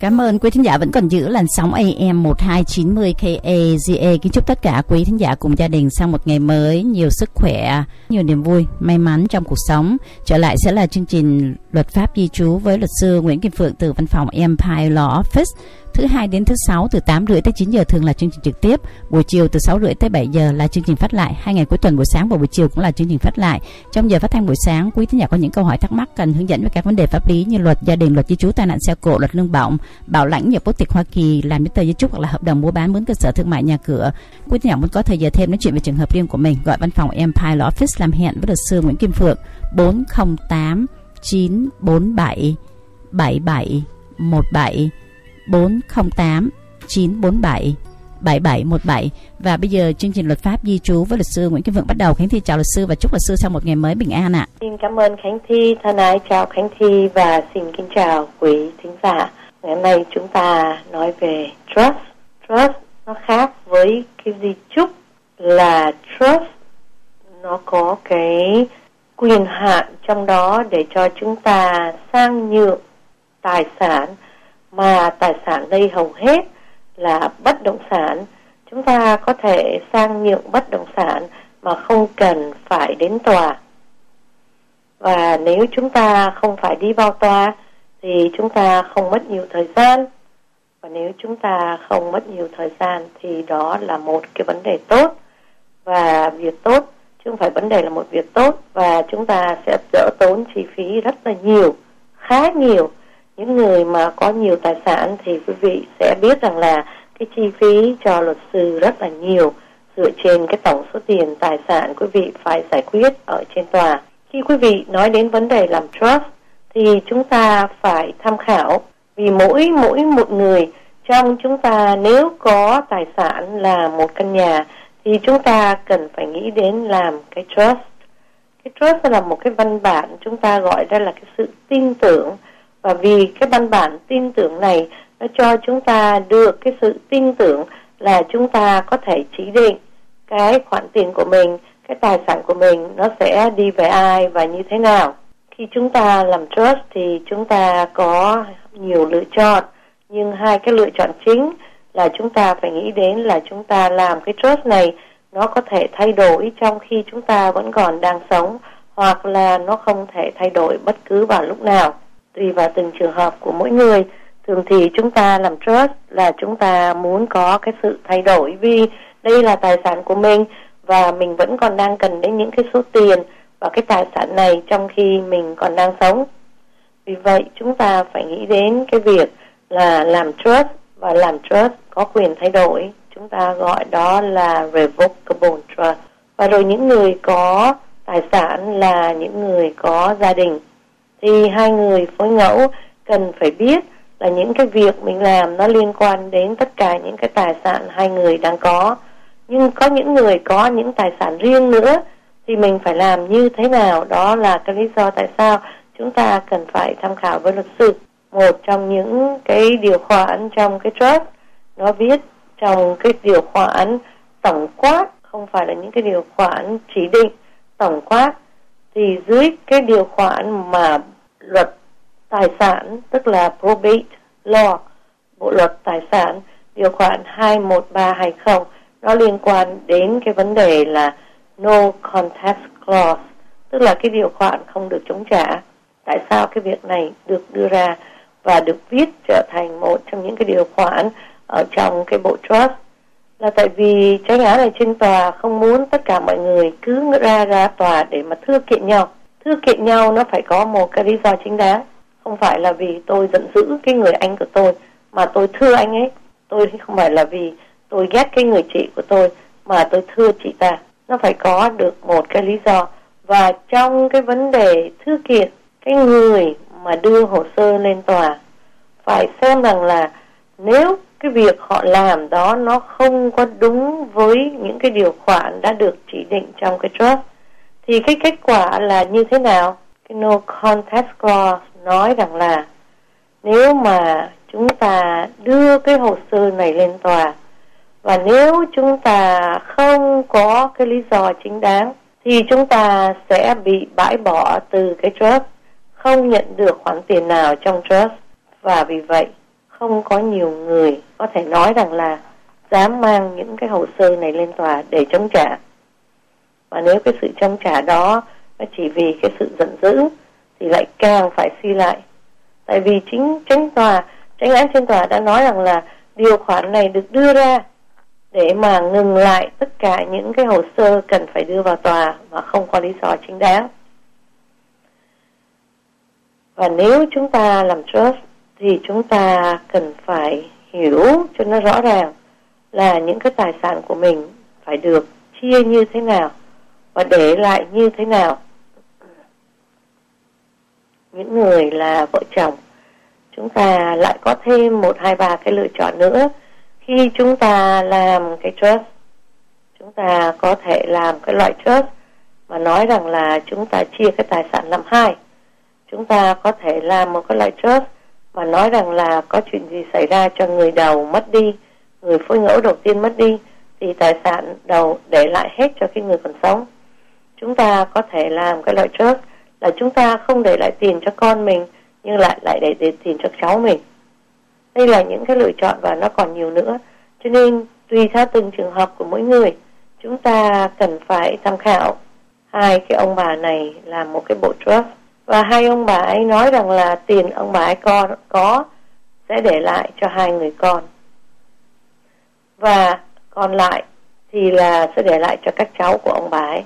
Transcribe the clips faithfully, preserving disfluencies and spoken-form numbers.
Cảm ơn quý thính giả vẫn còn giữ làn sóng a em một hai chín mươi K A G A. Kính chúc tất cả quý thính giả cùng gia đình sang một ngày mới nhiều sức khỏe, nhiều niềm vui, may mắn trong cuộc sống. Trở lại sẽ là chương trình Luật pháp di trú với luật sư Nguyễn Kim Phượng từ văn phòng Empire Law Office. Thứ hai đến thứ sáu từ tám rưỡi tới chín giờ thường là chương trình trực tiếp. Buổi chiều từ sáu rưỡi tới bảy giờ là chương trình phát lại. Hai ngày cuối tuần buổi sáng và buổi chiều cũng là chương trình phát lại. Trong giờ phát thanh buổi sáng, quý thính giả có những câu hỏi thắc mắc cần hướng dẫn về các vấn đề pháp lý như luật gia đình, luật di trú, tai nạn xe cộ, luật lương bổng, bảo lãnh nhập quốc tịch Hoa Kỳ, làm giấy tờ di trúc hoặc là hợp đồng mua bán mướn cơ sở thương mại nhà cửa. Quý thính giả muốn có thời giờ thêm nói chuyện về trường hợp riêng của mình, gọi văn phòng Empire Law Office làm hẹn với luật sư Nguyễn Kim Phượng bốn không tám chín bốn bảy bảy bảy một bảy bốn không tám chín bốn bảy bảy bảy một bảy. Và bây giờ chương trình luật pháp di trú với luật sư Nguyễn Kim Phượng bắt đầu. Khánh Thi chào luật sư và chúc luật sư sau một ngày mới bình an ạ. Xin cảm ơn Khánh Thi, thân ái chào Khánh Thi và xin kính chào quý thính giả. Ngày hôm nay chúng ta nói về trust. Trust nó khác với cái di chúc là trust nó có cái quyền hạn trong đó để cho chúng ta sang nhượng tài sản, mà tài sản đây hầu hết là bất động sản. Chúng ta có thể sang nhượng bất động sản mà không cần phải đến tòa. Và nếu chúng ta không phải đi vào tòa thì chúng ta không mất nhiều thời gian. Và nếu chúng ta không mất nhiều thời gian thì đó là một cái vấn đề tốt. Và việc tốt, chứ không phải vấn đề là một việc tốt. Và chúng ta sẽ đỡ tốn chi phí rất là nhiều, khá nhiều. Những người mà có nhiều tài sản thì quý vị sẽ biết rằng là cái chi phí cho luật sư rất là nhiều dựa trên cái tổng số tiền tài sản quý vị phải giải quyết ở trên tòa. Khi quý vị nói đến vấn đề làm trust thì chúng ta phải tham khảo, vì mỗi mỗi một người trong chúng ta nếu có tài sản là một căn nhà thì chúng ta cần phải nghĩ đến làm cái trust. Cái trust là một cái văn bản chúng ta gọi ra là cái sự tin tưởng. Và vì cái văn bản tin tưởng này nó cho chúng ta được cái sự tin tưởng là chúng ta có thể chỉ định cái khoản tiền của mình, cái tài sản của mình nó sẽ đi về ai và như thế nào. Khi chúng ta làm trust thì chúng ta có nhiều lựa chọn, nhưng hai cái lựa chọn chính là chúng ta phải nghĩ đến là chúng ta làm cái trust này nó có thể thay đổi trong khi chúng ta vẫn còn đang sống, hoặc là nó không thể thay đổi bất cứ vào lúc nào. Tùy vào từng trường hợp của mỗi người. Thường thì chúng ta làm trust là chúng ta muốn có cái sự thay đổi, vì đây là tài sản của mình và mình vẫn còn đang cần đến những cái số tiền và cái tài sản này trong khi mình còn đang sống. Vì vậy chúng ta phải nghĩ đến cái việc là làm trust, và làm trust có quyền thay đổi. Chúng ta gọi đó là revocable trust. Và rồi những người có tài sản là những người có gia đình. Thì hai người phối ngẫu cần phải biết là những cái việc mình làm nó liên quan đến tất cả những cái tài sản hai người đang có. Nhưng có những người có những tài sản riêng nữa thì mình phải làm như thế nào? Đó là cái lý do tại sao chúng ta cần phải tham khảo với luật sư. Một trong những cái điều khoản trong cái trust nó viết trong cái điều khoản tổng quát, không phải là những cái điều khoản chỉ định, tổng quát. Thì dưới cái điều khoản mà luật tài sản, tức là probate law, bộ luật tài sản, điều khoản hai một ba hai không, nó liên quan đến cái vấn đề là no contest clause, tức là cái điều khoản không được chống trả. Tại sao cái việc này được đưa ra và được viết trở thành một trong những cái điều khoản ở trong cái bộ trust? Là tại vì tranh án này trên tòa không muốn tất cả mọi người cứ ra ra tòa để mà thưa kiện nhau. Thưa kiện nhau nó phải có một cái lý do chính đáng. Không phải là vì tôi giận dữ cái người anh của tôi mà tôi thưa anh ấy. Tôi không phải là vì tôi ghét cái người chị của tôi mà tôi thưa chị ta. Nó phải có được một cái lý do. Và trong cái vấn đề thư kiện, cái người mà đưa hồ sơ lên tòa phải xem rằng là nếu cái việc họ làm đó nó không có đúng với những cái điều khoản đã được chỉ định trong cái trust thì cái kết quả là như thế nào? Cái no contest clause nói rằng là nếu mà chúng ta đưa cái hồ sơ này lên tòa và nếu chúng ta không có cái lý do chính đáng thì chúng ta sẽ bị bãi bỏ từ cái trust, không nhận được khoản tiền nào trong trust. Và vì vậy không có nhiều người có thể nói rằng là dám mang những cái hồ sơ này lên tòa để chống trả. Và nếu cái sự chống trả đó nó chỉ vì cái sự giận dữ thì lại càng phải suy lại. Tại vì chính chánh tòa, chánh án trên tòa đã nói rằng là điều khoản này được đưa ra để mà ngừng lại tất cả những cái hồ sơ cần phải đưa vào tòa mà không có lý do chính đáng. Và nếu chúng ta làm trust thì chúng ta cần phải hiểu cho nó rõ ràng là những cái tài sản của mình phải được chia như thế nào và để lại như thế nào. Những người là vợ chồng, chúng ta lại có thêm một, hai, ba cái lựa chọn nữa. Khi chúng ta làm cái trust, chúng ta có thể làm cái loại trust mà nói rằng là chúng ta chia cái tài sản làm hai. Chúng ta có thể làm một cái loại trust mà nói rằng là có chuyện gì xảy ra cho người đầu mất đi, người phối ngẫu đầu tiên mất đi, thì tài sản đầu để lại hết cho cái người còn sống. Chúng ta có thể làm cái loại trust là chúng ta không để lại tiền cho con mình, nhưng lại lại để, để tiền cho cháu mình. Đây là những cái lựa chọn và nó còn nhiều nữa. Cho nên tùy theo từng trường hợp của mỗi người, chúng ta cần phải tham khảo. Hai cái ông bà này làm một cái bộ trust, và hai ông bà ấy nói rằng là tiền ông bà ấy có, có sẽ để lại cho hai người con, và còn lại thì là sẽ để lại cho các cháu của ông bà ấy.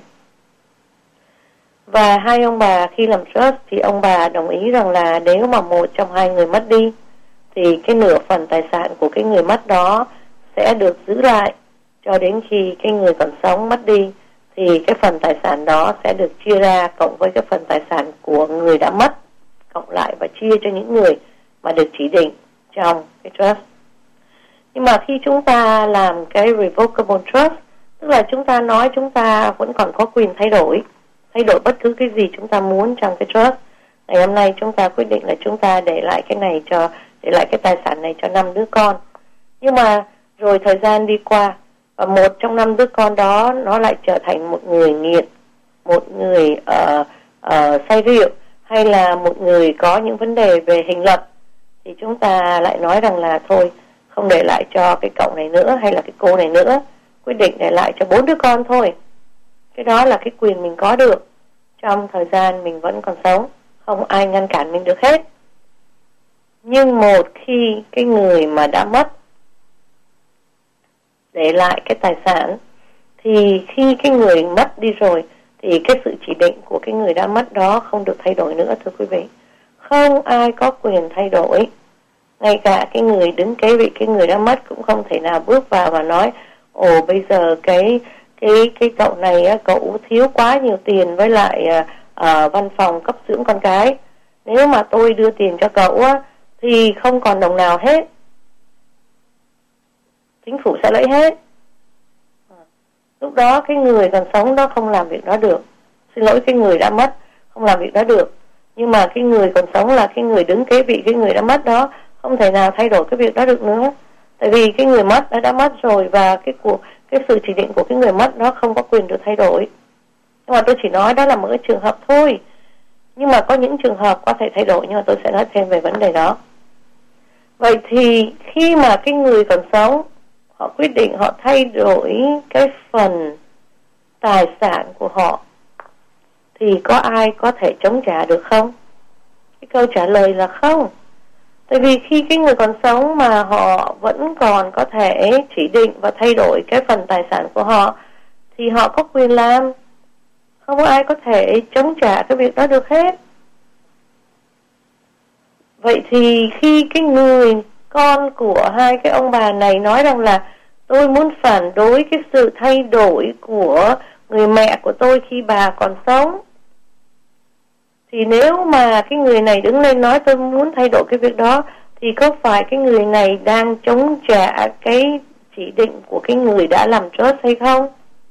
Và hai ông bà khi làm trust thì ông bà đồng ý rằng là nếu mà một trong hai người mất đi thì cái nửa phần tài sản của cái người mất đó sẽ được giữ lại cho đến khi cái người còn sống mất đi, thì cái phần tài sản đó sẽ được chia ra cộng với cái phần tài sản của người đã mất, cộng lại và chia cho những người mà được chỉ định trong cái trust. Nhưng mà khi chúng ta làm cái revocable trust, tức là chúng ta nói chúng ta vẫn còn có quyền thay đổi, thay đổi bất cứ cái gì chúng ta muốn trong cái trust. Ngày hôm nay chúng ta quyết định là chúng ta để lại cái này cho, để lại cái tài sản này cho năm đứa con. Nhưng mà rồi thời gian đi qua, và một trong năm đứa con đó nó lại trở thành một người nghiện, một người uh, uh, say rượu, hay là một người có những vấn đề về hình luật, thì chúng ta lại nói rằng là thôi, không để lại cho cái cậu này nữa hay là cái cô này nữa, quyết định để lại cho bốn đứa con thôi. Cái đó là cái quyền mình có được trong thời gian mình vẫn còn sống, không ai ngăn cản mình được hết. Nhưng một khi cái người mà đã mất để lại cái tài sản, thì khi cái người mất đi rồi thì cái sự chỉ định của cái người đã mất đó không được thay đổi nữa, thưa quý vị. Không ai có quyền thay đổi. Ngay cả cái người đứng kế vị cái người đã mất cũng không thể nào bước vào và nói ồ bây giờ cái cái cái cậu này á, cậu thiếu quá nhiều tiền với lại uh, văn phòng cấp dưỡng con cái. Nếu mà tôi đưa tiền cho cậu á, thì không còn đồng nào hết, chính phủ sẽ lấy hết. Lúc đó cái người còn sống đó không làm việc đó được. Xin lỗi, cái người đã mất không làm việc đó được. Nhưng mà cái người còn sống là cái người đứng kế vị cái người đã mất đó, không thể nào thay đổi cái việc đó được nữa. Tại vì cái người mất đã đã mất rồi, và cái cuộc cái sự chỉ định của cái người mất đó không có quyền được thay đổi. Nhưng mà tôi chỉ nói đó là một cái trường hợp thôi. Nhưng mà có những trường hợp có thể thay đổi, nhưng mà tôi sẽ nói thêm về vấn đề đó. Vậy thì khi mà cái người còn sống họ quyết định họ thay đổi cái phần tài sản của họ, thì có ai có thể chống trả được không? Cái câu trả lời là không. Tại vì khi cái người còn sống mà họ vẫn còn có thể chỉ định và thay đổi cái phần tài sản của họ, thì họ có quyền làm. Không có ai có thể chống trả cái việc đó được hết. Vậy thì khi cái người con của hai cái ông bà này nói rằng là tôi muốn phản đối cái sự thay đổi của người mẹ của tôi khi bà còn sống, thì nếu mà cái người này đứng lên nói tôi muốn thay đổi cái việc đó, thì có phải cái người này đang chống trả cái chỉ định của cái người đã làm trust hay không?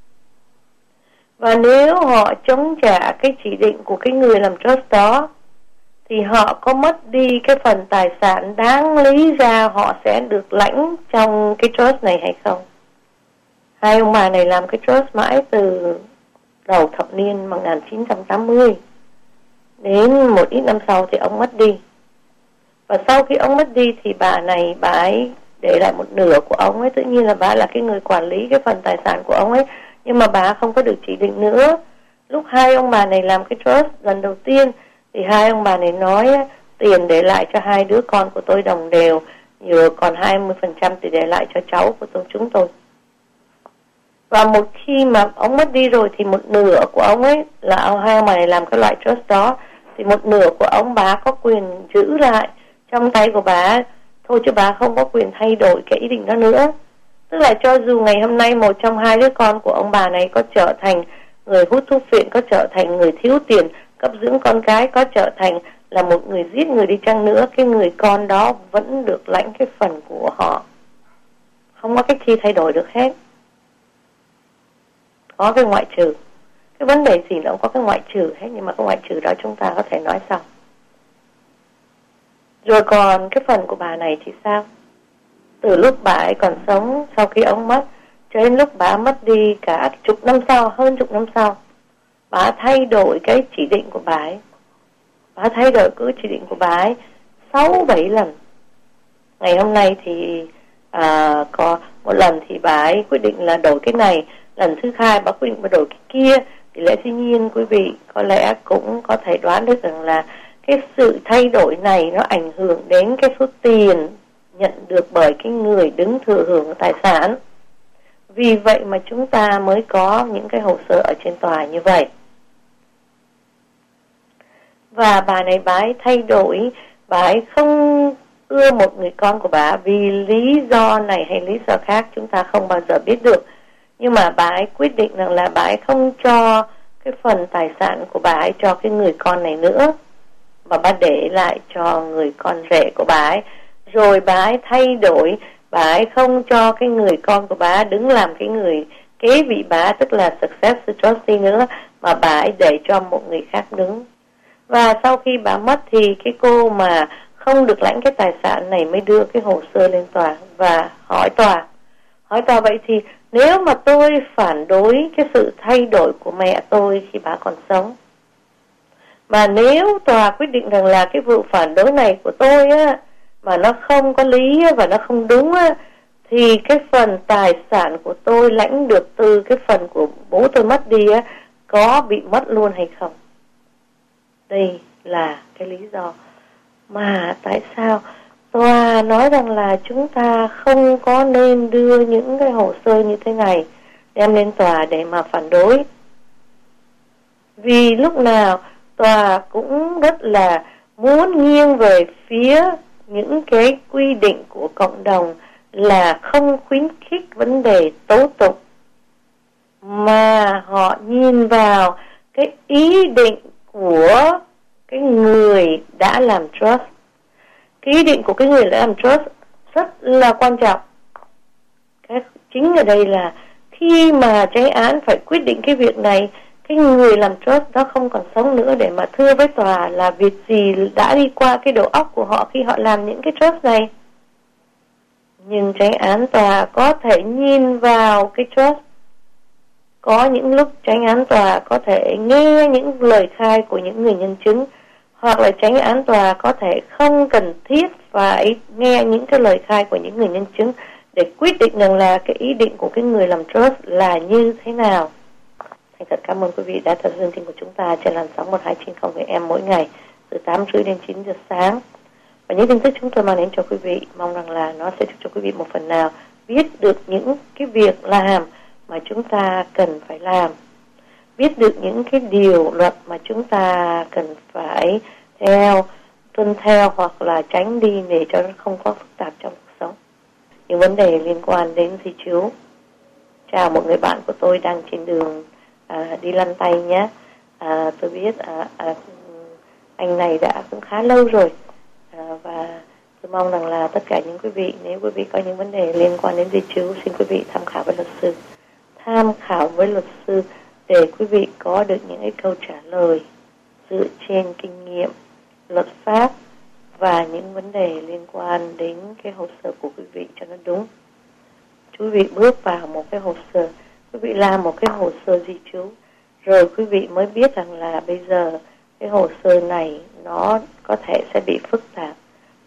Và nếu họ chống trả cái chỉ định của cái người làm trust đó, thì họ có mất đi cái phần tài sản đáng lý ra họ sẽ được lãnh trong cái trust này hay không? Hai ông bà này làm cái trust mãi từ đầu thập niên một nghìn chín trăm tám mươi. Đến một ít năm sau thì ông mất đi. Và sau khi ông mất đi thì bà này, bà ấy để lại một nửa của ông ấy. Tự nhiên là bà là cái người quản lý cái phần tài sản của ông ấy, nhưng mà bà không có được chỉ định nữa. Lúc hai ông bà này làm cái trust lần đầu tiên thì hai ông bà này nói tiền để lại cho hai đứa con của tôi đồng đều, vừa còn hai mươi phần trăm thì để lại cho cháu của tôi, chúng tôi. Và một khi mà ông mất đi rồi thì một nửa của ông ấy là ông hai ông bà này làm cái loại trust đó, thì một nửa của ông bà có quyền giữ lại trong tay của bà thôi, chứ bà không có quyền thay đổi cái ý định đó nữa. Tức là cho dù ngày hôm nay một trong hai đứa con của ông bà này có trở thành người hút thuốc phiện, có trở thành người thiếu tiền cấp dưỡng con cái, có trở thành là một người giết người đi chăng nữa, cái người con đó vẫn được lãnh cái phần của họ, không có cách chi thay đổi được hết. Có cái ngoại trừ, cái vấn đề gì nó cũng có cái ngoại trừ hết, nhưng mà cái ngoại trừ đó chúng ta có thể nói sau. Rồi còn cái phần của bà này thì sao? Từ lúc bà ấy còn sống, sau khi ông mất, cho đến lúc bà mất đi cả chục năm sau, hơn chục năm sau, bà thay đổi cái chỉ định của bà ấy. Bà thay đổi cứ chỉ định của bà ấy sáu bảy lần. Ngày hôm nay thì à, có một lần thì bà ấy quyết định là đổi cái này, lần thứ hai bà quyết định bà đổi cái kia. Thì lẽ dĩ nhiên quý vị có lẽ cũng có thể đoán được rằng là cái sự thay đổi này nó ảnh hưởng đến cái số tiền nhận được bởi cái người đứng thừa hưởng tài sản. Vì vậy mà chúng ta mới có những cái hồ sơ ở trên tòa như vậy. Và bà này bà ấy thay đổi, bà ấy không ưa một người con của bà vì lý do này hay lý do khác chúng ta không bao giờ biết được. Nhưng mà bà ấy quyết định rằng là bà ấy không cho cái phần tài sản của bà ấy cho cái người con này nữa, mà bà để lại cho người con rể của bà ấy. Rồi bà ấy thay đổi, bà ấy không cho cái người con của bà đứng làm cái người kế vị bà, tức là successor trustee nữa, mà bà ấy để cho một người khác đứng. Và sau khi bà mất thì cái cô mà không được lãnh cái tài sản này mới đưa cái hồ sơ lên tòa và hỏi tòa. Hỏi tòa vậy thì nếu mà tôi phản đối cái sự thay đổi của mẹ tôi khi bà còn sống, mà nếu tòa quyết định rằng là cái vụ phản đối này của tôi á mà nó không có lý và nó không đúng á, thì cái phần tài sản của tôi lãnh được từ cái phần của bố tôi mất đi á có bị mất luôn hay không? Đây là cái lý do mà tại sao tòa nói rằng là chúng ta không có nên đưa những cái hồ sơ như thế này đem lên tòa để mà phản đối. Vì lúc nào tòa cũng rất là muốn nghiêng về phía những cái quy định của cộng đồng là không khuyến khích vấn đề tố tụng, mà họ nhìn vào cái ý định của cái người đã làm trust. Cái ý định của cái người đã làm trust rất là quan trọng. Cái chính ở đây là khi mà chánh án phải quyết định cái việc này, cái người làm trust đó không còn sống nữa để mà thưa với tòa là việc gì đã đi qua cái đầu óc của họ khi họ làm những cái trust này. Nhưng chánh án tòa có thể nhìn vào cái trust. Có những lúc chánh án tòa có thể nghe những lời khai của những người nhân chứng, hoặc là chánh án tòa có thể không cần thiết phải nghe những cái lời khai của những người nhân chứng để quyết định rằng là cái ý định của cái người làm trust là như thế nào. Thành thật cảm ơn quý vị đã theo chương trình của chúng ta trên làn sóng một hai chín không vê em mỗi ngày từ tám rưỡi đến chín giờ sáng. Và những tin tức chúng tôi mang đến cho quý vị mong rằng là nó sẽ giúp cho quý vị một phần nào biết được những cái việc làm mà chúng ta cần phải làm, biết được những cái điều luật mà chúng ta cần phải theo, tuân theo hoặc là tránh đi để cho nó không có phức tạp trong cuộc sống. Những vấn đề liên quan đến di chiếu. Chào một người bạn của tôi đang trên đường à, đi lăn tay nhé. À, tôi biết à, à, anh này đã cũng khá lâu rồi, à, và tôi mong rằng là tất cả những quý vị, nếu quý vị có những vấn đề liên quan đến di chiếu, xin quý vị tham khảo với luật sư. Tham khảo với luật sư để quý vị có được những cái câu trả lời dựa trên kinh nghiệm, luật pháp và những vấn đề liên quan đến cái hồ sơ của quý vị cho nó đúng. Quý vị bước vào một cái hồ sơ, quý vị làm một cái hồ sơ di trú, rồi quý vị mới biết rằng là bây giờ cái hồ sơ này nó có thể sẽ bị phức tạp,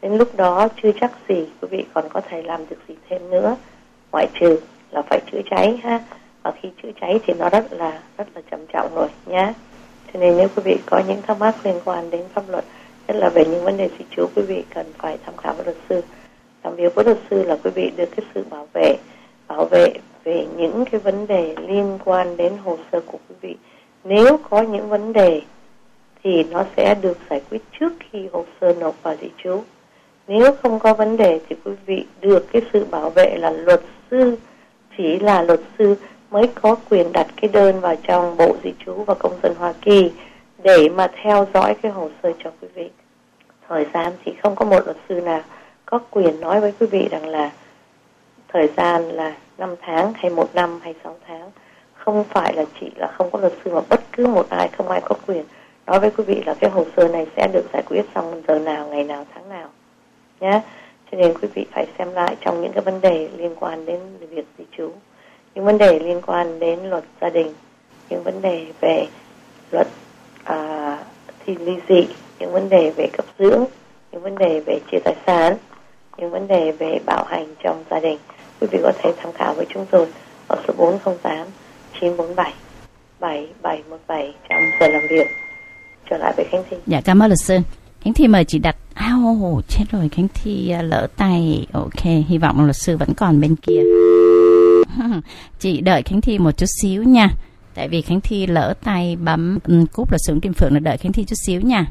Đến lúc đó chưa chắc gì quý vị còn có thể làm được gì thêm nữa, ngoại trừ là phải chữa cháy ha. Và khi chữa cháy thì nó rất là rất là trầm trọng rồi nhé. Cho nên nếu quý vị có những thắc mắc liên quan đến pháp luật, nhất là về những vấn đề di trú, quý vị cần phải tham khảo với luật sư. Làm việc với luật sư là quý vị được cái sự bảo vệ, bảo vệ về những cái vấn đề liên quan đến hồ sơ của quý vị. Nếu có những vấn đề thì nó sẽ được giải quyết trước khi hồ sơ nộp vào di trú. Nếu không có vấn đề thì quý vị được cái sự bảo vệ là luật sư, chỉ là luật sư mới có quyền đặt cái đơn vào trong Bộ Di trú và Công dân Hoa Kỳ để mà theo dõi cái hồ sơ cho quý vị. Thời gian thì không có một luật sư nào có quyền nói với quý vị rằng là thời gian là năm tháng hay một năm hay sáu tháng. Không phải là chỉ là không có luật sư, mà bất cứ một ai, không ai có quyền nói với quý vị là cái hồ sơ này sẽ được giải quyết trong giờ nào, ngày nào, tháng nào nhé. Cho nên quý vị phải xem lại trong những cái vấn đề liên quan đến việc di trú, những vấn đề liên quan đến luật gia đình, những vấn đề về luật à, thì ly dị, những vấn đề về cấp dưỡng, những vấn đề về chia tài sản, những vấn đề về bạo hành trong gia đình. Quý vị có thể tham khảo với chúng tôi ở số bốn không tám chín bốn bảy bảy bảy một bảy trong giờ làm việc. Trở lại với Khánh Thi. Dạ, cảm ơn luật sư. Khánh Thi mời chị đặt. Ao, oh, chết rồi, Khánh Thi lỡ tay. Ok, hy vọng luật sư vẫn còn bên kia. Chị đợi Khánh Thi một chút xíu nha. Tại vì Khánh Thi lỡ tay bấm cúp luật sư Kim Phượng, là đợi Khánh Thi chút xíu nha.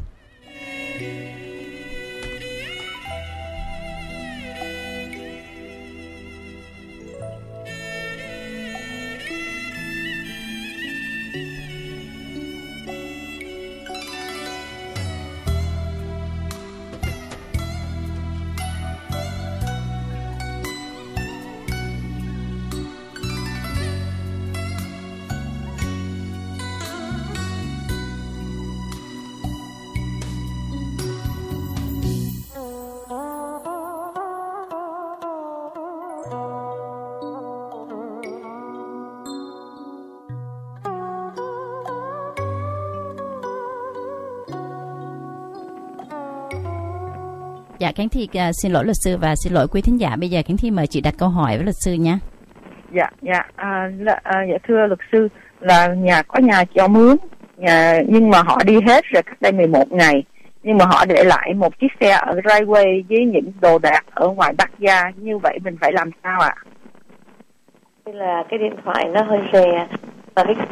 Dạ, Khánh Thi uh, xin lỗi luật sư và xin lỗi quý thính giả. Bây giờ Khánh Thi mời chị đặt câu hỏi với luật sư nhé. Dạ, dạ, à, là, à, dạ thưa luật sư, là nhà có nhà cho mướn, nhà, nhưng mà họ đi hết rồi cách đây mười một ngày, nhưng mà họ để lại một chiếc xe ở driveway với những đồ đạc ở ngoài backyard, như vậy mình phải làm sao ạ? À? Đây là cái điện thoại nó hơi rè và cái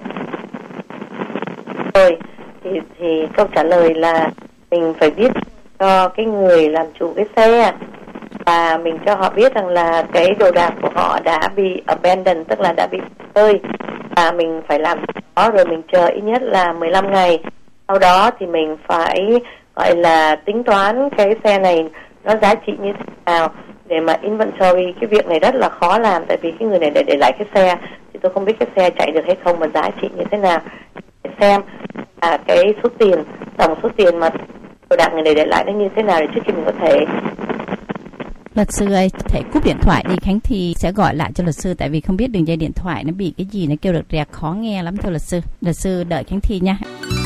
rồi thì thì câu trả lời là mình phải biết cho cái người làm chủ cái xe, và mình cho họ biết rằng là cái đồ đạc của họ đã bị abandoned, tức là đã bị rơi, và mình phải làm đó, rồi mình chờ ít nhất là mười lăm ngày. Sau đó thì mình phải gọi là tính toán cái xe này nó giá trị như thế nào để mà inventory. Cái việc này rất là khó làm, tại vì cái người này để để lại cái xe thì tôi không biết cái xe chạy được hay không và giá trị như thế nào. Để xem à, cái số tiền, tổng số tiền mà đồ đạc người này để lại nó như thế nào để trước khi mình có thể. Luật sư ơi, thể cúp điện thoại đi, Khánh Thi sẽ gọi lại cho luật sư, tại vì không biết đường dây điện thoại nó bị cái gì, nó kêu được rẹt khó nghe lắm. Thưa luật sư, luật sư đợi Khánh Thi nha.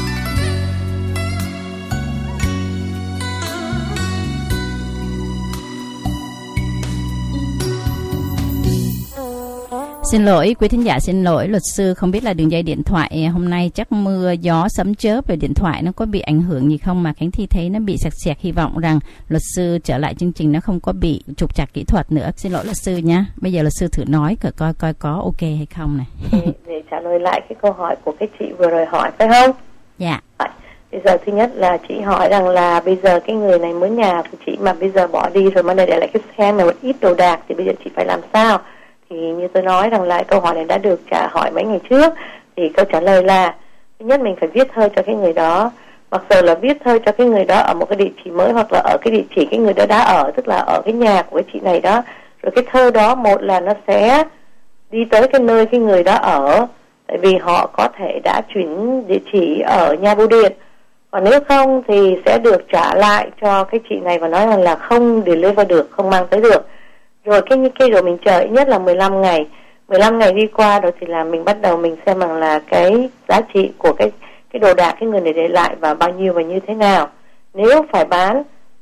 Xin lỗi quý thính giả, xin lỗi luật sư, không biết là đường dây điện thoại hôm nay chắc mưa gió sấm chớp về điện thoại nó có bị ảnh hưởng gì không mà Khánh Thi thấy nó bị sạc sạc. Hy vọng rằng luật sư trở lại chương trình nó không có bị trục trặc kỹ thuật nữa. Xin lỗi luật sư nhé. Bây giờ luật sư thử nói coi coi coi có ok hay không này. để, để trả lời lại cái câu hỏi của cái chị vừa rồi hỏi phải không? Dạ. Bây giờ thứ nhất là chị hỏi rằng là bây giờ cái người này mướn nhà của chị mà bây giờ bỏ đi rồi mà này để lại cái xe này một ít đồ đạc thì bây giờ chị phải làm sao? Thì như tôi nói rằng là câu hỏi này đã được trả hỏi mấy ngày trước, thì câu trả lời là thứ nhất mình phải viết thơ cho cái người đó, mặc dù là viết thơ cho cái người đó ở một cái địa chỉ mới hoặc là ở cái địa chỉ cái người đó đã ở, tức là ở cái nhà của cái chị này đó. Rồi cái thơ đó một là nó sẽ đi tới cái nơi cái người đó ở, tại vì họ có thể đã chuyển địa chỉ ở nhà bưu điện, còn nếu không thì sẽ được trả lại cho cái chị này và nói rằng là không deliver được, không mang tới được. Rồi cái cái rồi mình chờ ít nhất là mười lăm ngày. mười lăm ngày đi qua rồi thì là mình bắt đầu mình xem rằng là cái giá trị của cái cái đồ đạc cái người này để lại và bao nhiêu và như thế nào. Nếu phải bán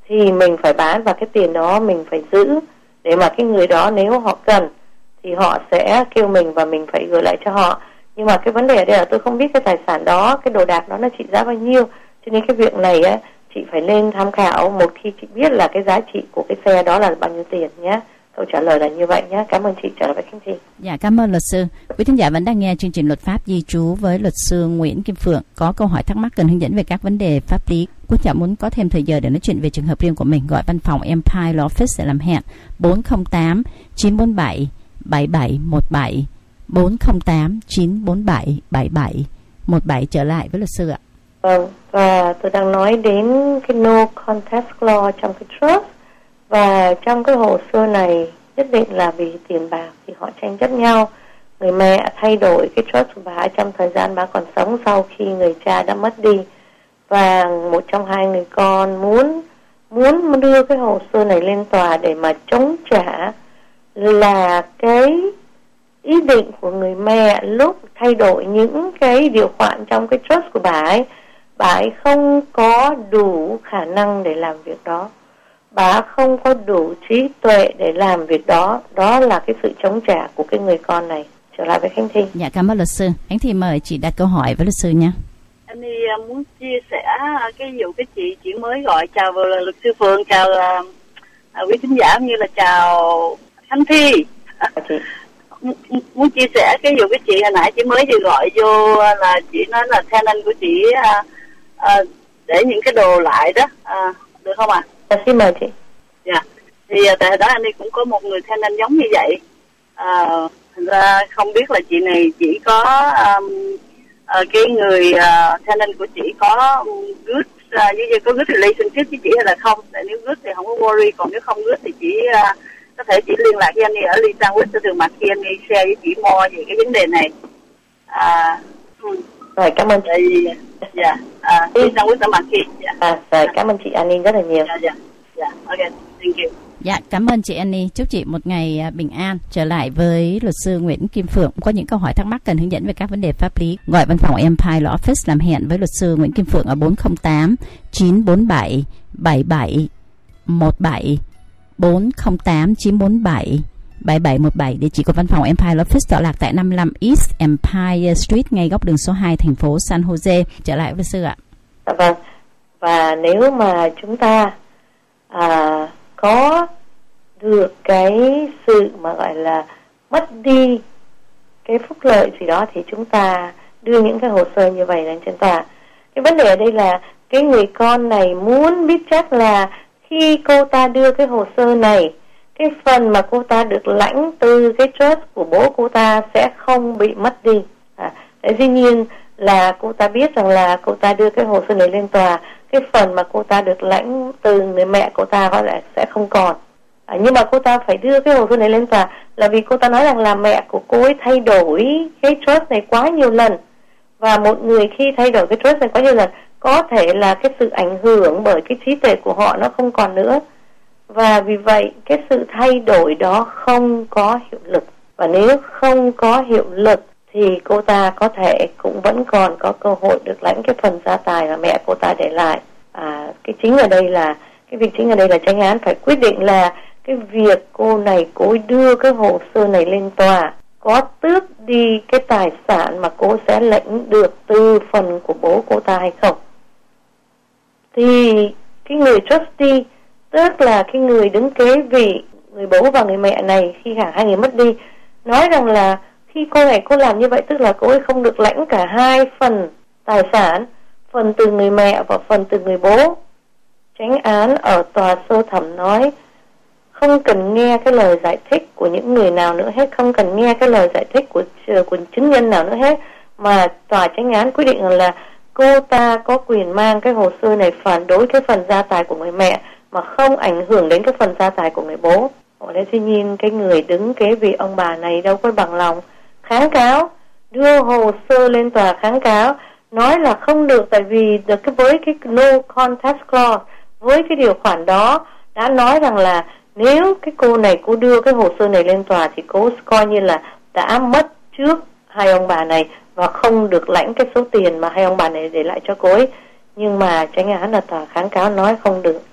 thì mình phải bán và cái tiền đó mình phải giữ để mà cái người đó nếu họ cần thì họ sẽ kêu mình và mình phải gửi lại cho họ. Nhưng mà cái vấn đề ở đây là tôi không biết cái tài sản đó, cái đồ đạc đó nó trị giá bao nhiêu, cho nên cái việc này á chị phải lên tham khảo một khi chị biết là cái giá trị của cái xe đó là bao nhiêu tiền nhé. Câu trả lời là như vậy nhé. Cảm ơn chị. Trả lời với Khánh Thi. Dạ, cảm ơn luật sư. Quý thính giả vẫn đang nghe chương trình Luật pháp di trú với luật sư Nguyễn Kim Phượng. Có câu hỏi thắc mắc cần hướng dẫn về các vấn đề pháp lý, quý thính giả muốn có thêm thời giờ để nói chuyện về trường hợp riêng của mình, gọi văn phòng Empire Law Office để làm hẹn bốn không tám chín bốn bảy bảy bảy một bảy bốn không tám chín bốn bảy bảy bảy một bảy. Trở lại với luật sư ạ. Vâng, và tôi đang nói đến cái no contest law trong cái trust, và trong cái hồ sơ này nhất định là vì tiền bạc thì họ tranh chấp nhau. Người mẹ thay đổi cái trust của bà trong thời gian bà còn sống sau khi người cha đã mất đi, và một trong hai người con muốn muốn đưa cái hồ sơ này lên tòa để mà chống trả là cái ý định của người mẹ lúc thay đổi những cái điều khoản trong cái trust của bà ấy. Bà ấy không có đủ khả năng để làm việc đó, bà không có đủ trí tuệ để làm việc đó. Đó là cái sự chống trả của cái người con này. Trở lại với Khánh Thi. Dạ, cảm ơn luật sư. Khánh Thi mời chị đặt câu hỏi với luật sư nha. Anh đi muốn chia sẻ cái vụ cái chị chị mới gọi. Chào luật sư Phượng, chào uh, quý khán giả, như là chào Khánh Thi. Chị. M- muốn chia sẻ cái vụ cái chị hồi nãy chị mới vừa gọi vô, là chị nói là tenant của chị uh, uh, để những cái đồ lại đó, uh, được không ạ? À? Xin mời chị. Dạ. Thì uh, tại đó anh đi cũng có một người tenant giống như vậy. Uh, thành ra không biết là chị này chỉ có um, uh, cái người uh, tenant của chị có good uh, như có good relationship với chị hay là không. Tại nếu good thì không có worry, còn nếu không good thì chị uh, có thể chỉ liên lạc với anh ấy ở Lee Sandwich, thường mặt khi anh ấy share với chị more về cái vấn đề này. À, rồi cảm ơn chị. Dạ, à, Lee Sandwich ở mặt khi. Dạ. À, rồi cảm ơn chị Annie rất là nhiều. Dạ, dạ, dạ, ok, thank you. Dạ, cảm ơn chị Annie. Chúc chị một ngày bình an. Trở lại với luật sư Nguyễn Kim Phượng. Có những câu hỏi thắc mắc cần hướng dẫn về các vấn đề pháp lý, gọi văn phòng Empire Law Office làm hẹn với luật sư Nguyễn Kim Phượng ở bốn không tám chín bốn bảy bảy bảy một bảy bốn không tám chín bốn bảy bảy bảy một bảy. Địa chỉ của văn phòng Empire Law Office tọa lạc tại năm mươi lăm East Empire Street, ngay góc đường số hai, thành phố San Jose. Trở lại với luật sư ạ. Dạ vâng. Và nếu mà chúng ta à, có được cái sự mà gọi là mất đi cái phúc lợi gì đó thì chúng ta đưa những cái hồ sơ như vậy lên trên tòa. Cái vấn đề ở đây là cái người con này muốn biết chắc là khi cô ta đưa cái hồ sơ này, cái phần mà cô ta được lãnh từ cái trust của bố cô ta sẽ không bị mất đi. À, để dĩ nhiên là cô ta biết rằng là cô ta đưa cái hồ sơ này lên tòa, cái phần mà cô ta được lãnh từ người mẹ cô ta có lẽ sẽ không còn. À, nhưng mà cô ta phải đưa cái hồ sơ này lên tòa là vì cô ta nói rằng là mẹ của cô ấy thay đổi cái trust này quá nhiều lần. Và một người khi thay đổi cái trust này quá nhiều lần, có thể là cái sự ảnh hưởng bởi cái trí tuệ của họ nó không còn nữa. Và vì vậy cái sự thay đổi đó không có hiệu lực. Và nếu không có hiệu lực thì cô ta có thể cũng vẫn còn có cơ hội được lãnh cái phần gia tài mà mẹ cô ta để lại. À, cái chính ở đây là cái việc chính ở đây là chánh án phải quyết định là cái việc cô này cô đưa cái hồ sơ này lên tòa có tước đi cái tài sản mà cô sẽ lãnh được từ phần của bố cô ta hay không. Thì cái người trustee, tức là cái người đứng kế vị người bố và người mẹ này khi cả hai người mất đi, nói rằng là khi cô này cô làm như vậy tức là cô ấy không được lãnh cả hai phần tài sản, phần từ người mẹ và phần từ người bố. Chánh án ở tòa sơ thẩm nói không cần nghe cái lời giải thích của những người nào nữa hết, không cần nghe cái lời giải thích của, của chứng nhân nào nữa hết, mà tòa chánh án quyết định là cô ta có quyền mang cái hồ sơ này phản đối cái phần gia tài của người mẹ mà không ảnh hưởng đến cái phần gia tài của người bố. Ở đây tuy nhiên cái người đứng kế vị ông bà này đâu có bằng lòng kháng cáo, đưa hồ sơ lên tòa kháng cáo, nói là không được tại vì được cái với cái no contest clause, với cái điều khoản đó đã nói rằng là nếu cái cô này cô đưa cái hồ sơ này lên tòa thì cô coi như là đã mất trước hai ông bà này và không được lãnh cái số tiền mà hai ông bà này để lại cho cô ấy. Nhưng mà chánh án là tòa kháng cáo nói không được.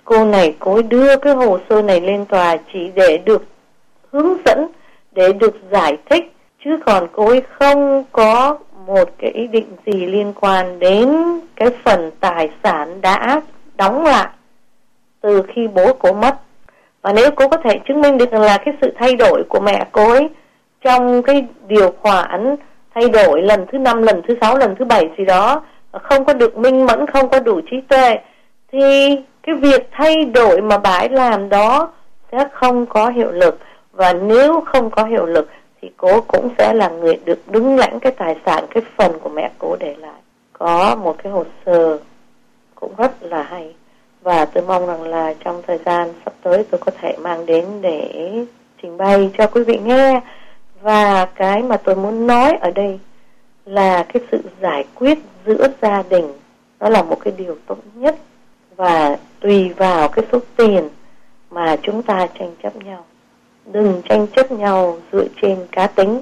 cô này cô ấy đưa cái hồ sơ này lên tòa chỉ để được hướng dẫn, để được giải thích, chứ còn cô ấy không có một cái ý định gì liên quan đến cái phần tài sản đã đóng lại từ khi bố cô mất. Và nếu cô có thể chứng minh được là cái sự thay đổi của mẹ cô ấy trong cái điều khoản thay đổi lần thứ năm, lần thứ sáu, lần thứ bảy gì đó không có được minh mẫn, không có đủ trí tuệ, thì cái việc thay đổi mà bà ấy làm đó sẽ không có hiệu lực. Và nếu không có hiệu lực thì cô cũng sẽ là người được đứng lãnh cái tài sản, cái phần của mẹ cô để lại. Có một cái hồ sơ cũng rất là hay, và tôi mong rằng là trong thời gian sắp tới tôi có thể mang đến để trình bày cho quý vị nghe. Và cái mà tôi muốn nói ở đây là cái sự giải quyết giữa gia đình, đó là một cái điều tốt nhất, và tùy vào cái số tiền mà chúng ta tranh chấp nhau. Đừng tranh chấp nhau dựa trên cá tính.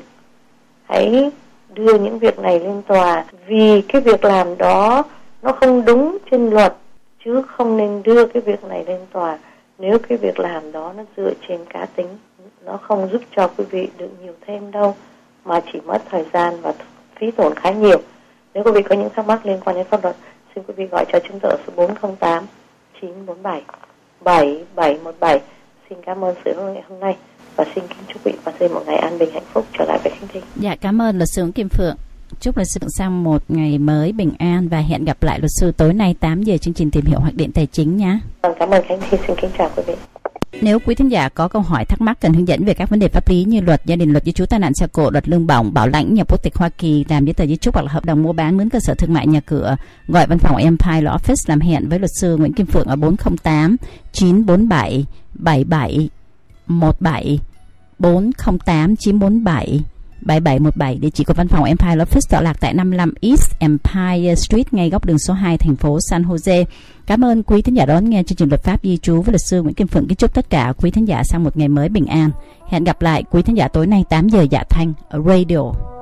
Hãy đưa những việc này lên tòa, vì cái việc làm đó nó không đúng trên luật, chứ không nên đưa cái việc này lên tòa nếu cái việc làm đó nó dựa trên cá tính. Nó không giúp cho quý vị được nhiều thêm đâu, mà chỉ mất thời gian và phí tổn khá nhiều. Nếu quý vị có những thắc mắc liên quan đến pháp luật, xin quý vị gọi cho chúng tôi ở số bốn không tám chín bốn bảy bảy bảy một bảy. Xin cảm ơn sự hội nghị hôm nay và xin kính chúc quý vị và xin một ngày an bình hạnh phúc. Trở lại với Khánh Thi. Dạ, cảm ơn luật sư Kim Phượng. Chúc luật sư sang một ngày mới bình an và hẹn gặp lại luật sư tối nay tám giờ chương trình Tìm Hiểu Hoạch Định Tài Chính nhé. Cảm ơn Khánh Thi, xin kính chào quý vị. Nếu quý thính giả có câu hỏi thắc mắc cần hướng dẫn về các vấn đề pháp lý như luật gia đình, luật di trú, tai nạn xe cộ, luật lương bổng, bảo lãnh, nhập quốc tịch Hoa Kỳ, làm giấy tờ di trúc hoặc là hợp đồng mua bán, mướn cơ sở thương mại, nhà cửa, gọi văn phòng Empire Law Office làm hẹn với luật sư Nguyễn Kim Phượng ở bốn không tám chín bốn bảy bảy bảy một bảy bốn không tám chín bốn bảy bảy bảy một bảy. Địa chỉ của văn phòng Empire Law Office tọa lạc tại năm mươi lăm East Empire Street, ngay góc đường số hai, thành phố San Jose. Cảm ơn quý thính giả đón nghe chương trình luật pháp di trú với luật sư Nguyễn Kim Phượng. Kính chúc tất cả quý thính giả sang một ngày mới bình an. Hẹn gặp lại quý thính giả tối nay tám giờ dạ thanh ở radio.